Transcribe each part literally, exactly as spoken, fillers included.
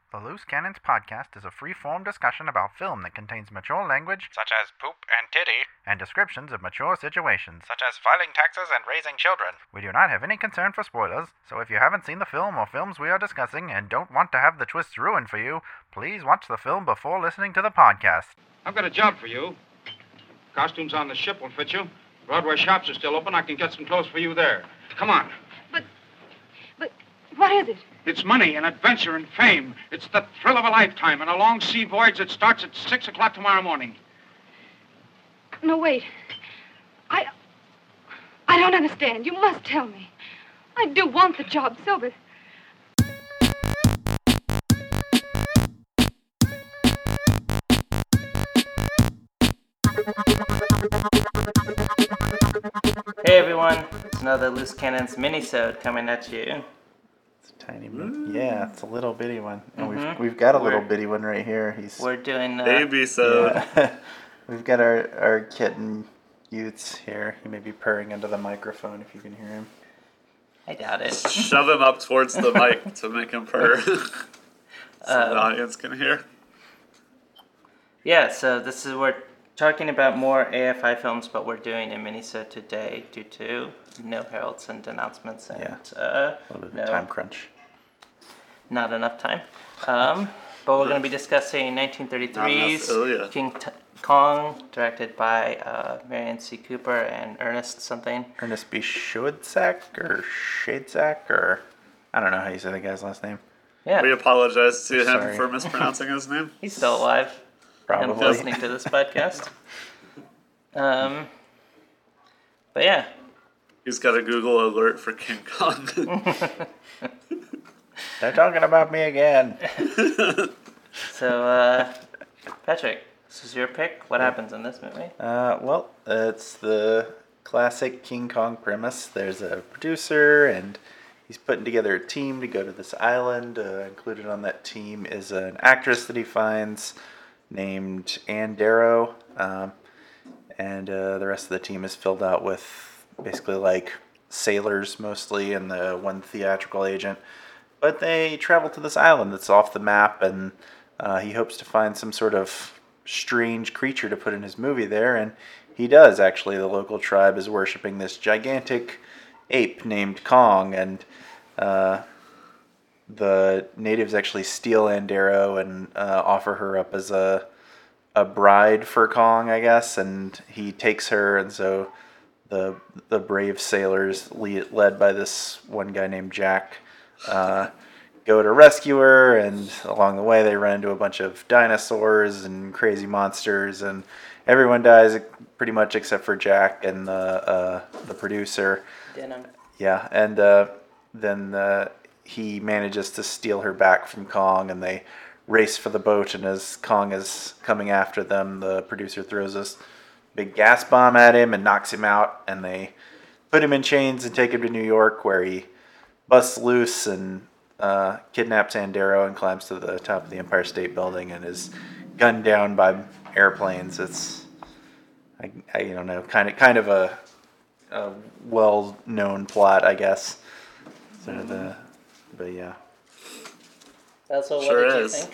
The Loose Cannons podcast is a free-form discussion about film that contains mature language, such as poop and titty, and descriptions of mature situations, such as filing taxes and raising children. We do not have any concern for spoilers, so if you haven't seen the film or films we are discussing and don't want to have the twists ruined for you, please watch the film before listening to the podcast. I've got a job for you. Costumes on the ship will fit you. Broadway shops are still open. I can get some clothes for you there. Come on. But, but, what is it? It's money and adventure and fame. It's the thrill of a lifetime and a long sea voyage that starts at six o'clock tomorrow morning. No, wait. I, I don't understand. You must tell me. I do want the job so, but... Hey everyone, it's another Loose Cannons mini-sode coming at you. It's a tiny one. Yeah, it's a little bitty one. And Mhm. we've we've got a little We're- bitty one right here. He's We're doing uh, Baby so yeah. We've got our, our kitten Utes here. He may be purring into the microphone if you can hear him. I doubt it. shove him up towards the mic to make him purr. so Um, the audience can hear. Yeah, so this is we're talking about more A F I films, but we're doing a mini-sode today due to no heralds and announcements and Yeah. uh, A little bit of no, a time crunch. not enough time. Um, but we're going to be discussing nineteen thirty-three's Not enough, oh, yeah. King T- Kong, directed by uh, Marion C. Cooper and Ernest something. Ernest B. Schoedzak or Shadzak or I don't know how you say the guy's last name. Yeah, We apologize to him Sorry. for mispronouncing his name. he's still alive. and Probably. listening to this podcast. Um, but yeah, He's got a Google alert for King Kong. They're talking about me again. so uh, Patrick, this is your pick. What happens in this movie? Uh, well, it's the classic King Kong premise. There's a producer, and he's putting together a team to go to this island. Uh, included on that team is an actress that he finds named Ann Darrow, um, and uh, the rest of the team is filled out with basically like sailors mostly, and the one theatrical agent. But they travel to this island that's off the map, and uh, he hopes to find some sort of strange creature to put in his movie there, and he does actually. The local tribe is worshiping this gigantic ape named Kong, and uh, the natives actually steal Ann Darrow and uh, offer her up as a a bride for Kong, I guess, and he takes her, and so the the brave sailors, lead, led by this one guy named Jack, uh, go to rescue her, and along the way they run into a bunch of dinosaurs and crazy monsters, and everyone dies pretty much except for Jack and the uh, the producer. Denim. Yeah, and uh, then uh, he manages to steal her back from Kong, and they race for the boat, and as Kong is coming after them, the producer throws this big gas bomb at him and knocks him out, and they put him in chains and take him to New York, where he busts loose and uh, kidnaps Ann Darrow and climbs to the top of the Empire State Building and is gunned down by airplanes. It's, I, I don't know, kind of kind of a, a well-known plot, I guess. So the, but yeah. Also, what Sure did you is. think?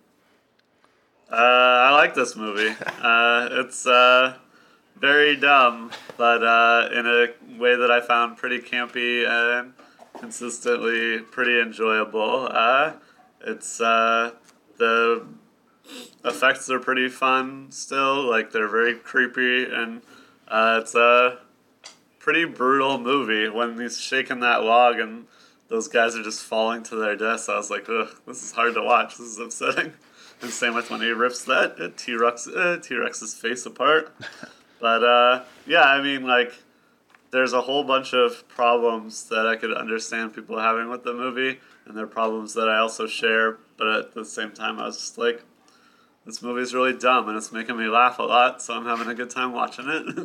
Uh, I like this movie. Uh, it's uh, very dumb, but uh, in a way that I found pretty campy and consistently pretty enjoyable. Uh, it's uh, the effects are pretty fun still. Like, they're very creepy, and uh, it's a pretty brutal movie. When he's shaking that log and those guys are just falling to their deaths, I was like, ugh, this is hard to watch. This is upsetting. And same with when he rips that uh, T-Rex, uh, T-Rex's face apart. But, uh, yeah, I mean, like, there's a whole bunch of problems that I could understand people having with the movie, and they're problems that I also share, but at the same time, I was just like, this movie's really dumb, and it's making me laugh a lot, so I'm having a good time watching it.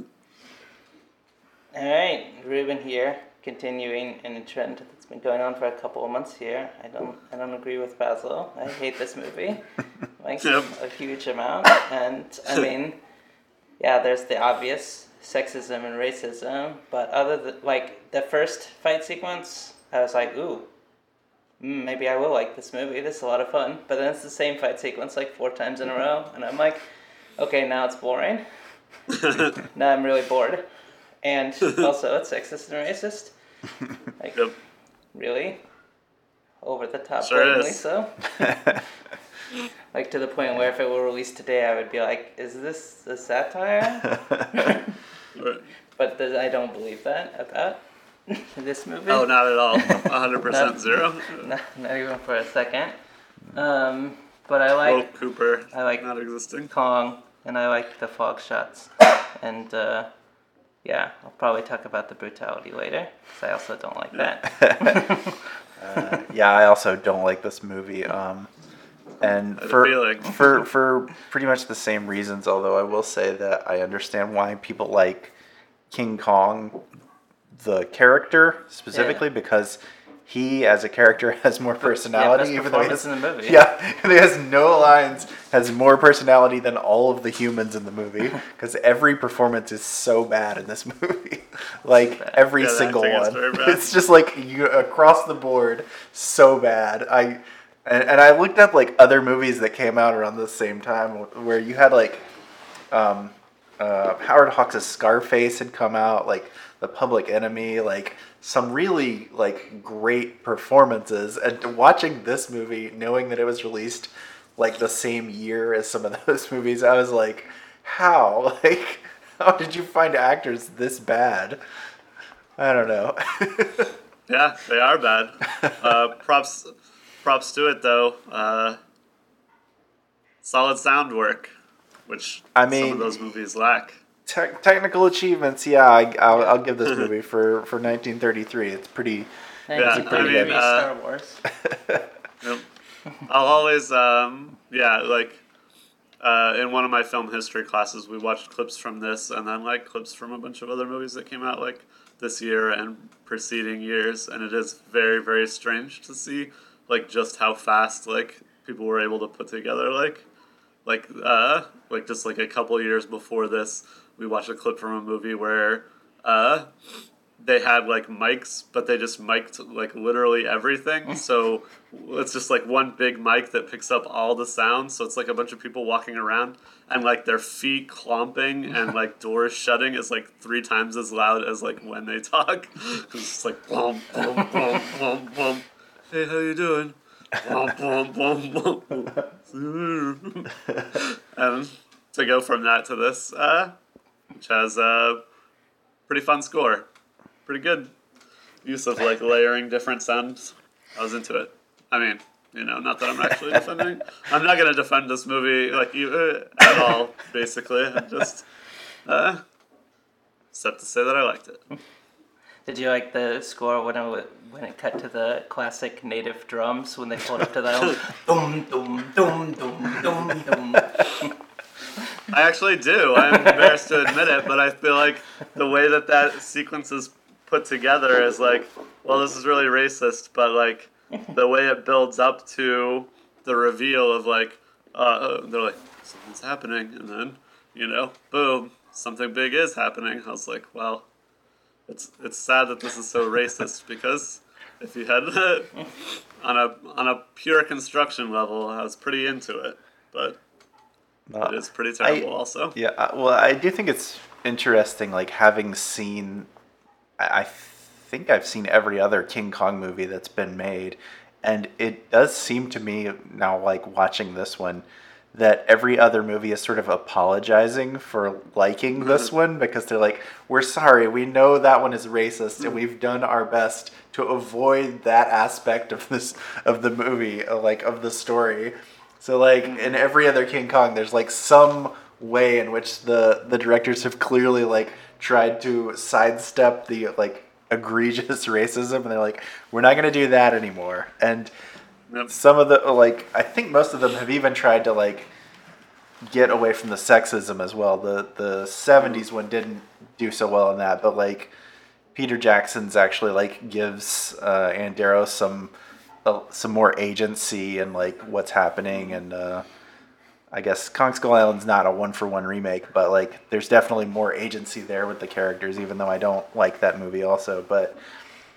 All right, Ruben here, continuing in a trend that's been going on for a couple of months here. I don't, I don't agree with Basil. I hate this movie, like Yep. a huge amount. And I mean, yeah, there's the obvious sexism and racism, but other than like the first fight sequence, I was like, ooh, mm, maybe I will like this movie. This is a lot of fun. But then it's the same fight sequence like four times in a row, and I'm like, okay, now it's boring. Now I'm really bored. And also, it's sexist and racist. Like, Yep. really? Over the top, Sure blatantly is. so? Like, to the point where if it were released today, I would be like, is this a satire? Right. But th- I don't believe that about this movie. Oh, not at all. one hundred percent No. zero. Not, not even for a second. Um, but I like Will Cooper I like- not existing. Kong, and I like the fog shots. And, uh, yeah, I'll probably talk about the brutality later, because I also don't like that. Uh, yeah, I also don't like this movie. Um, and I had a for, feeling. for for pretty much the same reasons, although I will say that I understand why people like King Kong, the character, specifically, because he, as a character, has more personality. best even though he performance has, in the movie. Yeah, he has no lines, has more personality than all of the humans in the movie, because every performance is so bad in this movie. Like, bad. every Yeah, the single acting is one. very bad. It's just like you across the board, so bad. I and, and I looked up like other movies that came out around the same time where you had like um, uh, Howard Hawks' Scarface had come out, like The Public Enemy, like some really like great performances. And watching this movie, knowing that it was released like the same year as some of those movies, I was like, how? Like, how did you find actors this bad? I don't know. Yeah, they are bad. Uh, props, props to it though. Uh, solid sound work, which I some mean- of those movies lack. Te- technical achievements, yeah, I, I'll, I'll give this movie for, for nineteen thirty-three. It's pretty. Yeah, Thank I you. mean, Maybe uh, Star Wars. Yep. I'll always, um, yeah, like uh, in one of my film history classes, we watched clips from this, and then like clips from a bunch of other movies that came out like this year and preceding years, and it is very, very strange to see like just how fast like people were able to put together like like uh like just like a couple years before this, we watched a clip from a movie where uh they had like mics, but they just mic'd like literally everything. So it's just like one big mic that picks up all the sounds. So it's like a bunch of people walking around and like their feet clomping and like doors shutting is like three times as loud as like when they talk. It's just like boom, boom, boom, boom, boom. Hey, how you doing? Boom, boom, boom, boom. And to go from that to this, uh, which has a pretty fun score. Pretty good use of like layering different sounds. I was into it. I mean, you know, not that I'm actually defending. I'm not gonna defend this movie like you uh, at all. Basically, I'm just uh, except to say that I liked it. Did you like the score when it wa- when it cut to the classic native drums when they pulled up to that? Dum dum dum dum dum dum. I actually do. I'm embarrassed to admit it, but I feel like the way that that sequence is put together is like, well, this is really racist, but like the way it builds up to the reveal of like, uh, they're like, something's happening, and then, you know, boom, something big is happening. I was like, well, it's it's sad that this is so racist, because if you had it on a on a pure construction level, I was pretty into it, but it is pretty terrible. I- also, Yeah, uh, well, I do think it's interesting, like, having seen, I I think I've seen every other King Kong movie that's been made, and it does seem to me now, like, watching this one, that every other movie is sort of apologizing for liking this one, because they're like, we're sorry, we know that one is racist, and we've done our best to avoid that aspect of this, of the movie, uh, like, of the story. So, like, in every other King Kong, there's, like, some way in which the, the directors have clearly, like, tried to sidestep the, like, egregious racism, and they're like, we're not going to do that anymore. And Yep. some of the, like, I think most of them have even tried to, like, get away from the sexism as well. The, the seventies one didn't do so well in that, but, like, Peter Jackson's actually, like, gives uh, Andero some... some more agency and like what's happening, and uh, I guess Kong Skull Island's not a one-for-one remake, but like there's definitely more agency there with the characters, even though I don't like that movie also. But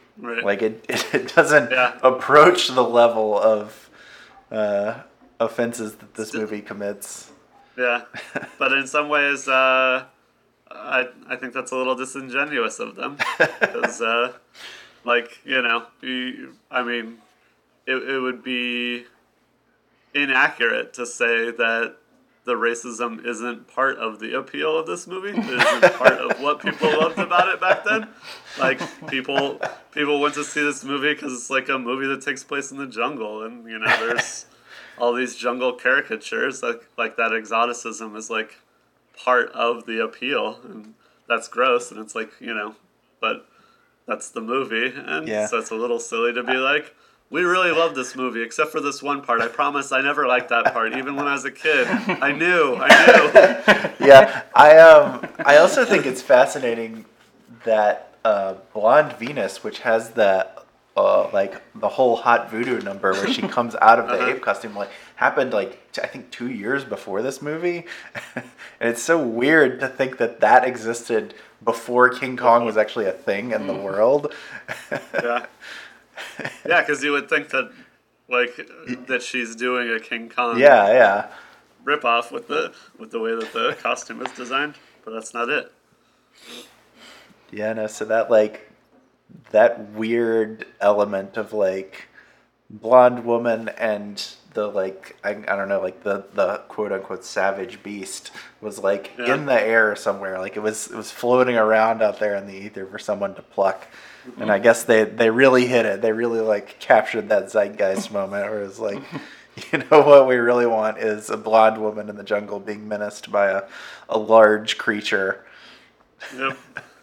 Right. Like it, it doesn't Yeah. approach the level of uh, offenses that this Still- movie commits. Yeah, but in some ways, uh, I I think that's a little disingenuous of them, because uh, like you know, you, I mean, it it would be inaccurate to say that the racism isn't part of the appeal of this movie. It isn't part of what people loved about it back then. Like people people went to see this movie because it's like a movie that takes place in the jungle, and you know, there's all these jungle caricatures. Like like that exoticism is like part of the appeal, and that's gross. And it's like, you know, but that's the movie, and Yeah. so it's a little silly to be like, we really love this movie, except for this one part. I promise I never liked that part, even when I was a kid. I knew, I knew. Yeah, I um I also think it's fascinating that uh, Blonde Venus, which has the uh, like the whole hot voodoo number where she comes out of the Uh-huh. ape costume, like happened like t- I think two years before this movie, and it's so weird to think that that existed before King Kong was actually a thing in the world. Yeah, yeah, because you would think that, like, that she's doing a King Kong Yeah, yeah. ripoff with the with the way that the costume is designed, but that's not it. Yeah, no, so that like that weird element of like blonde woman and the like I, I don't know, like the the quote unquote savage beast was like Yeah. in the air somewhere. Like it was it was floating around out there in the ether for someone to pluck. And I guess they they really hit it. They really like captured that zeitgeist moment where it's like, you know, what we really want is a blonde woman in the jungle being menaced by a, a large creature. Yep.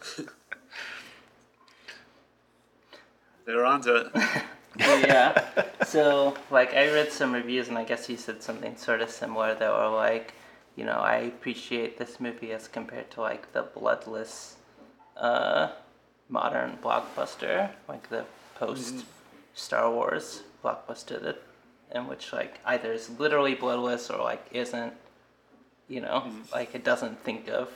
They were onto it. Yeah. So, like, I read some reviews, and I guess you said something sort of similar that were like, you know, I appreciate this movie as compared to, like, the bloodless uh, modern blockbuster, like the post-Star Wars blockbuster that, in which, like, either is literally bloodless or, like, isn't, you know, like, it doesn't think of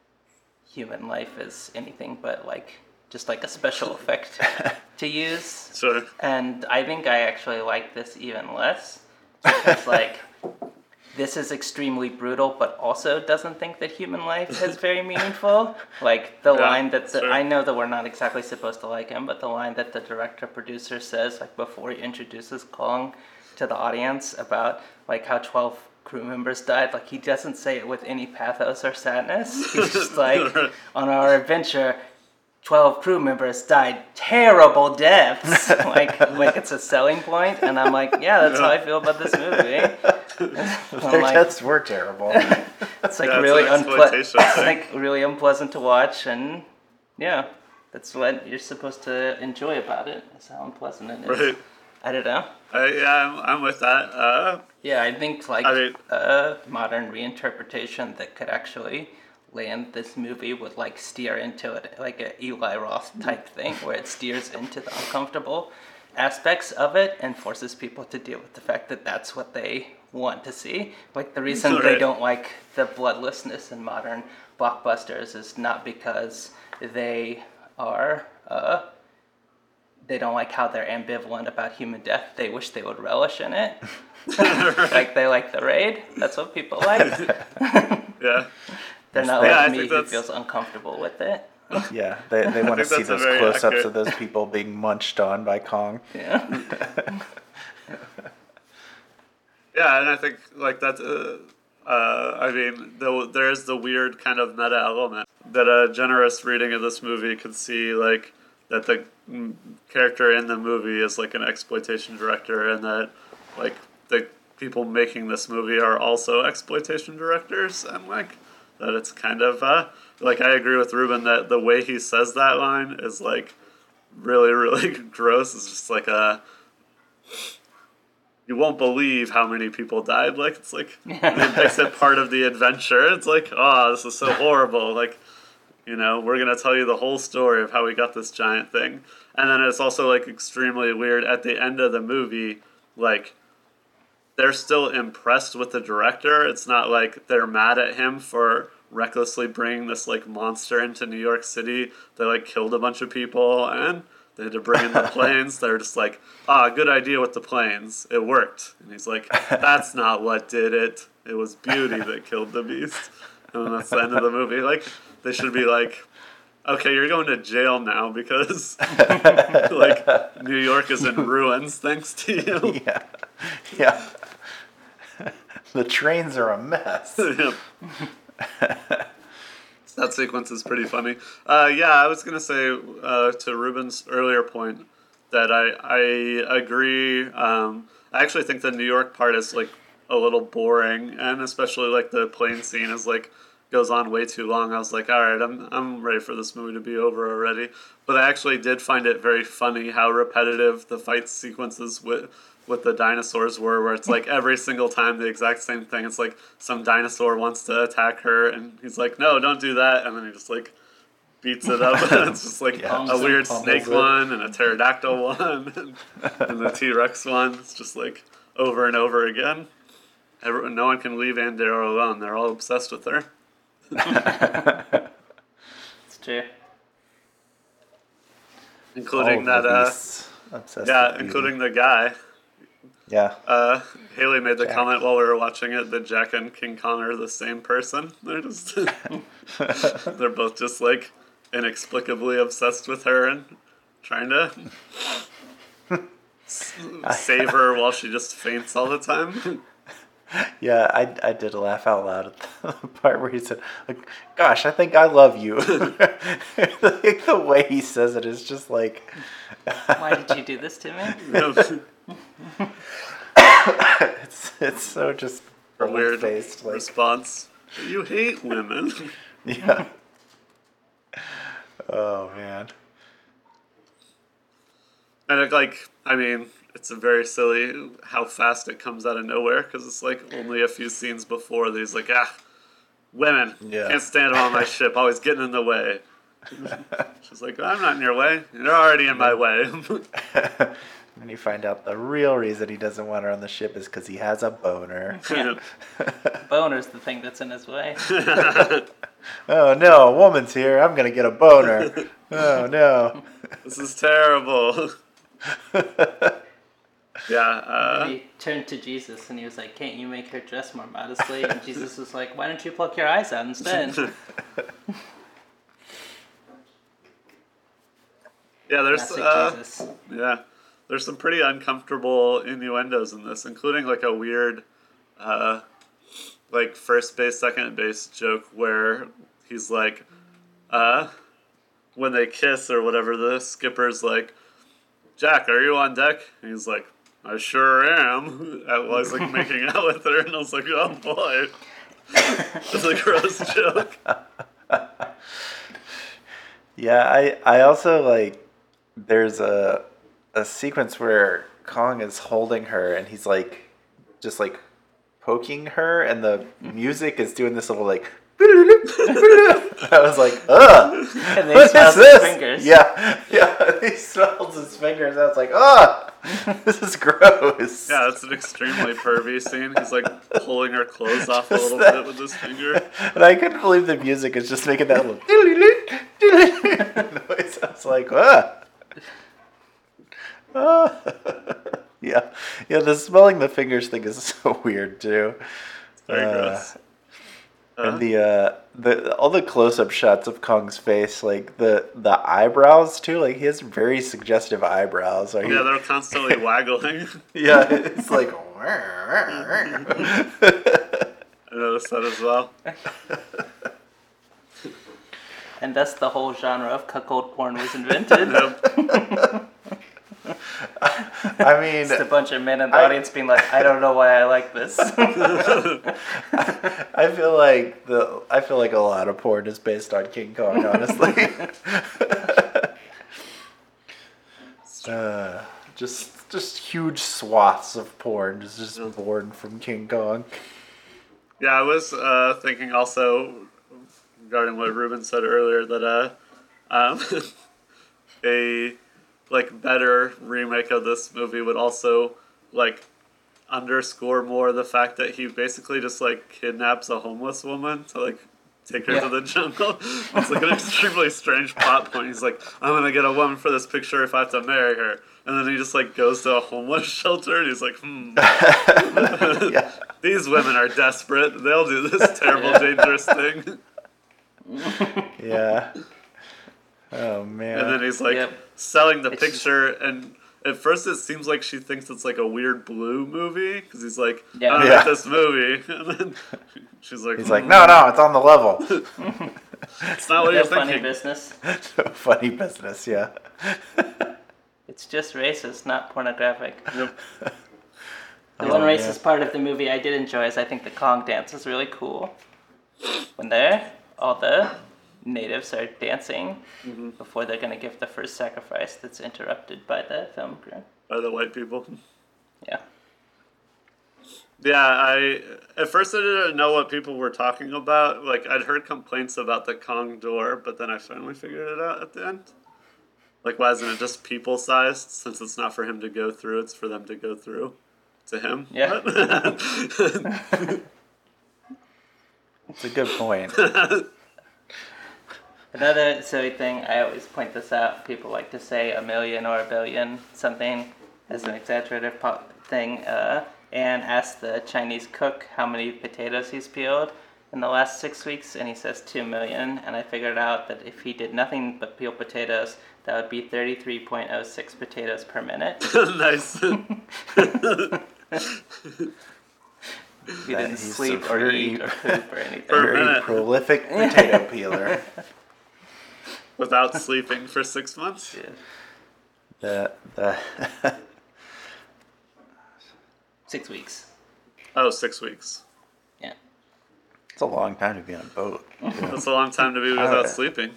human life as anything but, like, just like a special effect to use. Sure. And I think I actually like this even less. Because, like, this is extremely brutal, but also doesn't think that human life is very meaningful. Like, the Yeah, line that the, sure. I know that we're not exactly supposed to like him, but the line that the director-producer says, like, before he introduces Kong to the audience about, like, how twelve crew members died, like, he doesn't say it with any pathos or sadness. He's just like, on our adventure, twelve crew members died terrible deaths. like like it's a selling point, and I'm like, yeah, that's how I feel about this movie. Their I'm like, deaths were terrible. it's like Yeah, it's really an unpleasant. exploitation It's thing. like really unpleasant to watch, and yeah, that's what you're supposed to enjoy about it. Is how unpleasant it is. Right. I don't know. I, yeah, I'm, I'm with that. Uh, Yeah, I think like I mean- a modern reinterpretation that could actually land this movie would like steer into it, like a Eli Roth type thing, where it steers into the uncomfortable aspects of it and forces people to deal with the fact that that's what they want to see. Like the reason they Right. don't like the bloodlessness in modern blockbusters is not because they are uh, they don't like how they're ambivalent about human death. They wish they would relish in it. Like they like The Raid. That's what people like. yeah. They're not Yeah, I like me think who that's- feels uncomfortable with it. Yeah, they, they want to think see that's a those very close-ups accurate- of those people being munched on by Kong. Yeah. Yeah, and I think like that. Uh, uh, I mean, the, there is the weird kind of meta element that a generous reading of this movie could see, like that the mm, character in the movie is like an exploitation director, and that like the people making this movie are also exploitation directors, and like that it's kind of uh, like I agree with Ruben that the way he says that line is like really really gross. It's just like a. You won't believe how many people died. Like, it's like, it makes it part of the adventure. It's like, oh, this is so horrible. Like, you know, we're going to tell you the whole story of how we got this giant thing. And then it's also, like, extremely weird. At the end of the movie, like, they're still impressed with the director. It's not like they're mad at him for recklessly bringing this, like, monster into New York City that, like, killed a bunch of people. And they had to bring in the planes. They're just like, ah, good idea with the planes. It worked. And he's like, that's not what did it. It was beauty that killed the beast. And then that's the end of the movie. Like, they should be like, okay, you're going to jail now because, like, New York is in ruins thanks to you. Yeah. Yeah. The trains are a mess. Yep. That sequence is pretty funny. Uh, yeah, I was gonna say uh, to Ruben's earlier point that I I agree. Um, I actually think the New York part is like a little boring, and especially like the plane scene is like goes on way too long. I was like, all right, I'm I'm ready for this movie to be over already. But I actually did find it very funny how repetitive the fight sequences with. with the dinosaurs were, where it's like every single time the exact same thing. It's like some dinosaur wants to attack her, and he's like, no, don't do that, and then he just like beats it up. And it's just like Yeah. a weird Pummels snake it. one, and a pterodactyl one, and, and the T-Rex one. It's just like over and over again. Everyone, no one can leave Andera alone. They're all obsessed with her. It's true. Including All of that, the uh, beasts obsessed yeah, with beauty. including the guy. Yeah. Uh, Haley made the Jack. comment while we were watching it that Jack and King Kong are the same person. They're just, they're both just like inexplicably obsessed with her and trying to s- save her while she just faints all the time. Yeah, I, I did laugh out loud at the part where he said, like, gosh, I think I love you. Like, the way he says it is just like... Why did you do this to me? it's it's so just A weird faced, like, response. You hate women. yeah. Oh man. And it, like, I mean, it's a very silly how fast it comes out of nowhere because it's like only a few scenes before these like, ah, women, Yeah. can't stand them on my ship, always getting in the way. She's like, I'm not in your way. You're already in my way. And you find out the real reason he doesn't want her on the ship is because he has a boner. Yeah. Boner's the thing that's in his way. Oh no, a woman's here. I'm gonna get a boner. Oh no. This is terrible. Yeah. Uh, He turned to Jesus and he was like, can't you make her dress more modestly? And Jesus was like, why don't you pluck your eyes out instead? yeah, there's Classic uh, Jesus. yeah, there's some pretty uncomfortable innuendos in this, including like a weird, uh, like first base, second base joke where he's like, uh, when they kiss or whatever, the skipper's like, Jack, are you on deck? And he's like, I sure am. I was like making out with her, and I was like, oh boy. It's a gross joke. Yeah, I I also like there's a a sequence where Kong is holding her and he's like just like poking her and the music is doing this little like I was like, ugh. And they What smelled is his this? fingers. Yeah, yeah. He smells his fingers. I was like, ugh, this is gross. Yeah, it's an extremely pervy scene. He's like pulling her clothes off a Just little that- bit with his finger. And I couldn't believe the music is just making that little noise. I was like, ugh. Ah. Yeah, yeah. The smelling the fingers thing is so weird too. Very Uh, gross. And the uh, the all the close up shots of Kong's face, like the the eyebrows too. Like he has very suggestive eyebrows. Like, Yeah, they're constantly waggling. yeah, it's like. I noticed that as well. And thus the whole genre of cuckold porn was invented. Yep. I mean, Just a bunch of men in the I- audience being like, I don't know why I like this. I feel like the I feel like a lot of porn is based on King Kong, honestly. uh, just just huge swaths of porn is just born from King Kong. Yeah, I was uh, thinking also regarding what Ruben said earlier that uh, um, a like better remake of this movie would also like underscore more the fact that he basically just like kidnaps a homeless woman to like take her Yeah. to the jungle. It's like an extremely strange plot point. He's like, I'm gonna get a woman for this picture if I have to marry her. And then he just like goes to a homeless shelter and he's like, hmm. Yeah. These women are desperate. They'll do this terrible, dangerous thing. Yeah. Oh man. And then he's like Yep. selling the It's picture, and at first it seems like she thinks it's like a weird blue movie because he's like, Yeah. I Yeah. like this movie, and then she's like, He's like, no, no, it's on the level. it's not what No you're funny thinking. business. So funny business, yeah. It's just racist, not pornographic. Yep. The Oh, one man. racist part of the movie I did enjoy is I think the Kong dance is really cool. When they're, all the natives are dancing Mm-hmm. before they're going to give the first sacrifice that's interrupted by the film crew. By the white people. Yeah. Yeah, I at first I didn't know what people were talking about. Like I'd heard complaints about the Kong door, but then I finally figured it out at the end. Like, why isn't it just people sized? Since it's not for him to go through, it's for them to go through to him. Yeah. It's a good point. Another silly thing, I always point this out, people like to say a million or a billion something as an exaggerative po- thing. Uh, Anne asked the Chinese cook how many potatoes he's peeled in the last six weeks, and he says two million. And I figured out that if he did nothing but peel potatoes, that would be thirty-three point oh six potatoes per minute. Nice. If he That didn't he's sleep a or very- eat or poop or anything. Per Very minute. prolific potato peeler. Without sleeping for six months. Yeah. The the Six weeks. Oh, six weeks. Yeah. it's a long time to be on a boat. That's a long time to be without Alright. sleeping.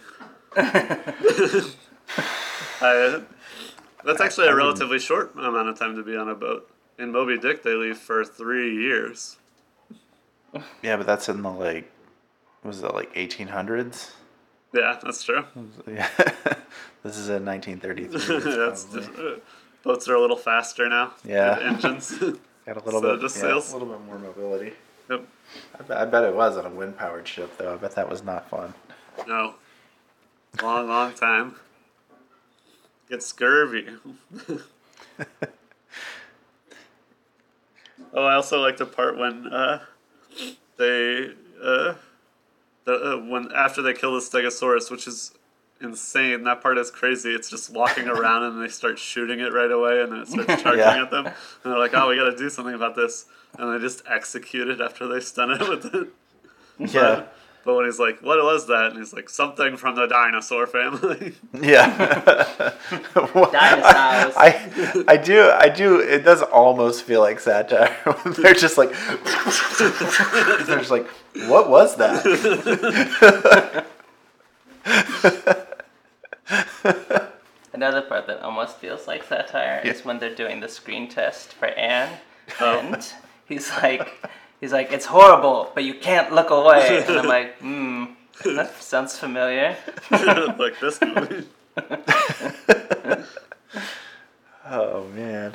I, that's actually a relatively short amount of time to be on a boat. In Moby Dick, they leave for three years. Yeah, but that's in the like, was it like eighteen hundreds? Yeah, that's true. Yeah. This is in nineteen thirty-three. That's probably. just, uh, boats are a little faster now. Yeah. With engines. Got a little So bit, just yeah, sails. a little bit more mobility. Yep. I bet, I bet it was on a wind-powered ship, though. I bet that was not fun. No. Long, long time. Get scurvy. Oh, I also like the part when uh, they uh, the uh, when after they kill the Stegosaurus, which is insane. That part is crazy. It's just walking around and they start shooting it right away, and then it starts charging Yeah. at them. And they're like, "Oh, we got to do something about this." And they just execute it after they stun it with it. Yeah. But when he's like, "What was that?" and he's like, "Something from the dinosaur family." Yeah. Well, Dinosaurs. I, I do, I do, it does almost feel like satire. They're just like, they're just like, what was that? Another part that almost feels like satire is Yeah. when they're doing the screen test for Anne, Oh. and he's like, he's like, it's horrible, but you can't look away. And I'm like, hmm, that sounds familiar. Like this movie. Oh, man.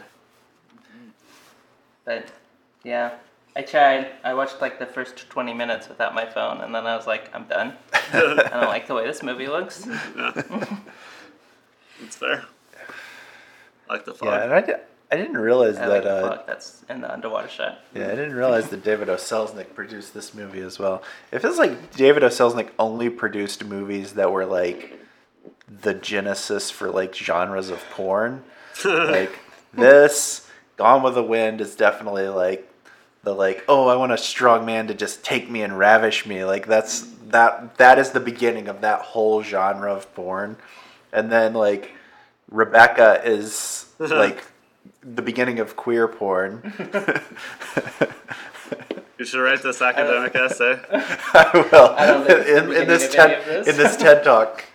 But yeah, I tried. I watched like the first twenty minutes without my phone, and then I was like, I'm done. I don't like the way this movie looks. Yeah. It's fair. I like the fog. Yeah, and I, di- I didn't realize I that, like the uh, fuck that's in the underwater shot. yeah, I didn't realize that David O. Selznick produced this movie as well. It feels like David O. Selznick only produced movies that were like the genesis for like genres of porn. Like this, Gone with the Wind is definitely like the like, oh, I want a strong man to just take me and ravish me. Like that's that that is the beginning of that whole genre of porn. And then like Rebecca is like the beginning of queer porn. You should write this academic essay. I will. I don't think it's the in, in this beginning of TED any of this. in this TED talk.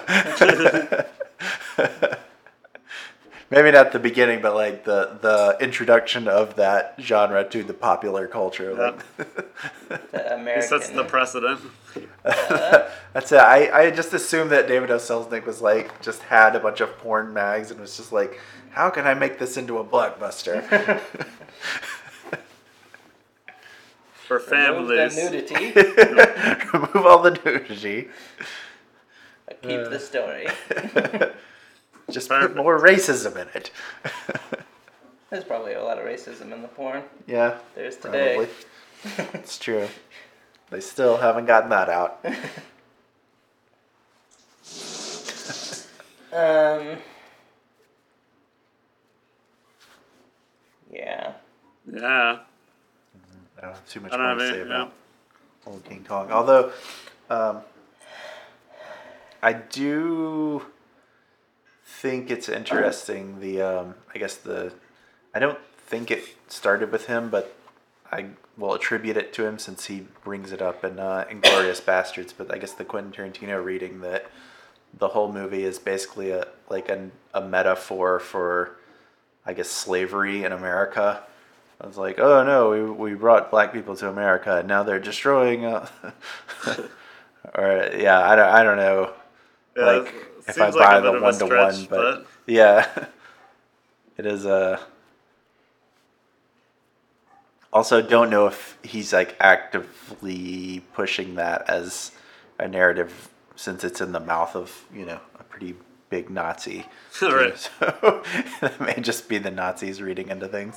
Maybe not the beginning, but like the, the introduction of that genre to the popular culture. Like, The He American. sets the precedent. that's it. I, I just assumed that David O. Selznick was like just had a bunch of porn mags and was just like, how can I make this into a blockbuster? For Remove the families. nudity, Remove all the nudity. but keep Uh. the story. Just Perfect. put more racism in it. There's probably a lot of racism in the porn. Yeah, There's today. probably. It's true. They still haven't gotten that out. Um. Yeah. Yeah. I don't have too much I don't more to have say any- about old King Kong. Although, um, I do think it's interesting. The um, I guess the I don't think it started with him, but I will attribute it to him since he brings it up in uh, Inglourious Bastards. But I guess the Quentin Tarantino reading that the whole movie is basically a like a, a metaphor for, I guess, slavery in America. I was like, oh no, we we brought black people to America and now they're destroying. Uh, or yeah, I don't I don't know. Yeah, like it if I seems like buy a bit the of a one to one, stretch, but, but- yeah, it is a. Also, don't know if he's like actively pushing that as a narrative since it's in the mouth of, you know, a pretty big Nazi. Right. So it may just be the Nazis reading into things.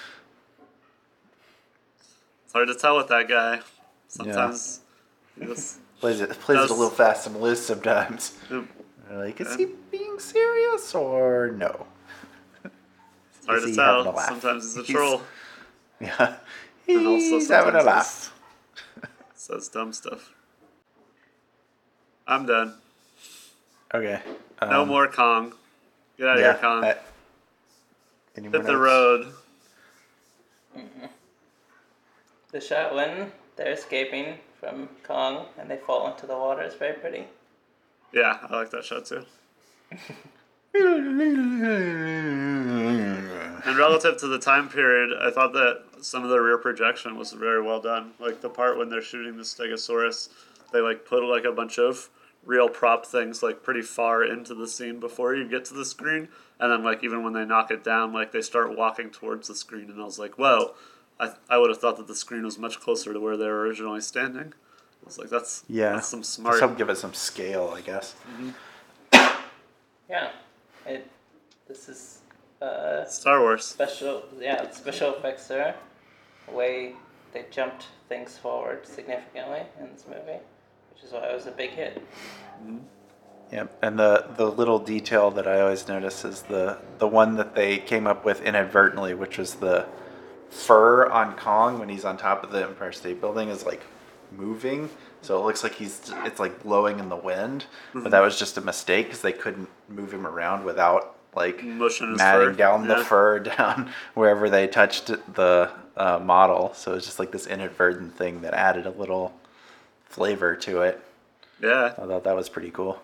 It's hard to tell with that guy. Sometimes he just Plays it plays it a Does- little fast and loose sometimes. Yep. You're like, is he being serious or no? It's hard Is to he tell. having a laugh? Sometimes he's a He's- troll. Yeah, And also he's having a sometimes laugh. Says dumb stuff. I'm done. Okay. No um, more Kong. Get out of Yeah. here, Kong. I- any more Hit the notes? road. The shot when they're escaping from Kong and they fall into the water is very pretty. Yeah, I like that shot too. And relative to the time period, I thought that some of the rear projection was very well done. Like the part when they're shooting the Stegosaurus, they like put like a bunch of real prop things like pretty far into the scene before you get to the screen, and then like even when they knock it down, like they start walking towards the screen, and I was like, whoa, I I would have thought that the screen was much closer to where they were originally standing. I was like, that's Yeah. that's some smart. Some give it some scale, I guess. Yeah. It. This is uh, Star Wars. special. Yeah, special effects there. The way they jumped things forward significantly in this movie, which is why it was a big hit. Yeah, and the the little detail that I always notice is the the one that they came up with inadvertently, which was the fur on Kong when he's on top of the Empire State Building is like moving, so it looks like he's it's like blowing in the wind. But that was just a mistake because they couldn't move him around without like Motion his matting fur, down the yeah. fur down wherever they touched the uh, model. So it's just like this inadvertent thing that added a little flavor to it. Yeah. I thought that was pretty cool.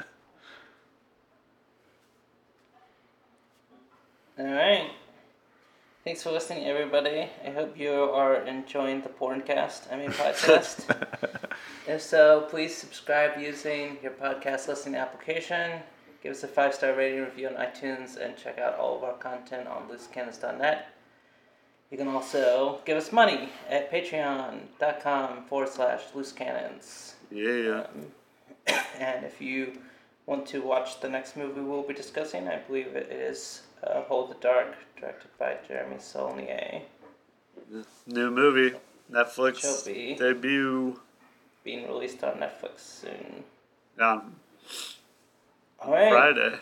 All right. Thanks for listening, everybody. I hope you are enjoying the Porncast, I mean podcast. If so, please subscribe using your podcast listening application. Give us a five-star rating review on iTunes and check out all of our content on loose cannons dot net. You can also give us money at patreon.com forward slash loosecannons. Yeah. Um, and if you want to watch the next movie we'll be discussing, I believe it is uh, Hold the Dark, directed by Jeremy Saulnier. New movie. Netflix Shall be. debut. Being released on Netflix soon. On All right. Friday.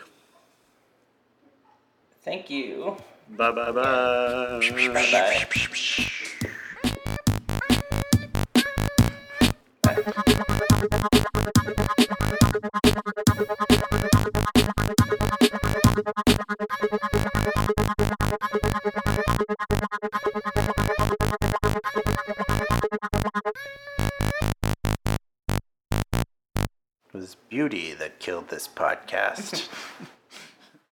Thank you. Bye bye bye. Bye bye. It was beauty that killed this podcast.